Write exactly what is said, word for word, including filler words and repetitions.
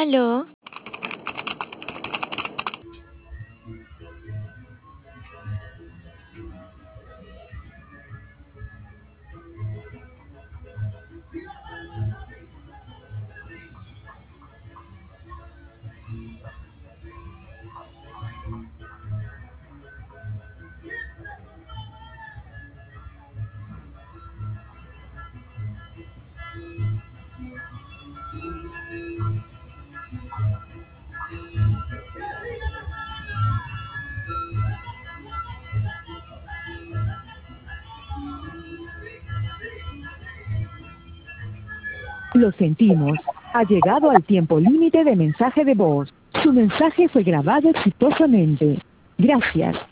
¿Aló? Lo sentimos. Ha llegado al tiempo límite de mensaje de voz. Su mensaje fue grabado exitosamente. Gracias.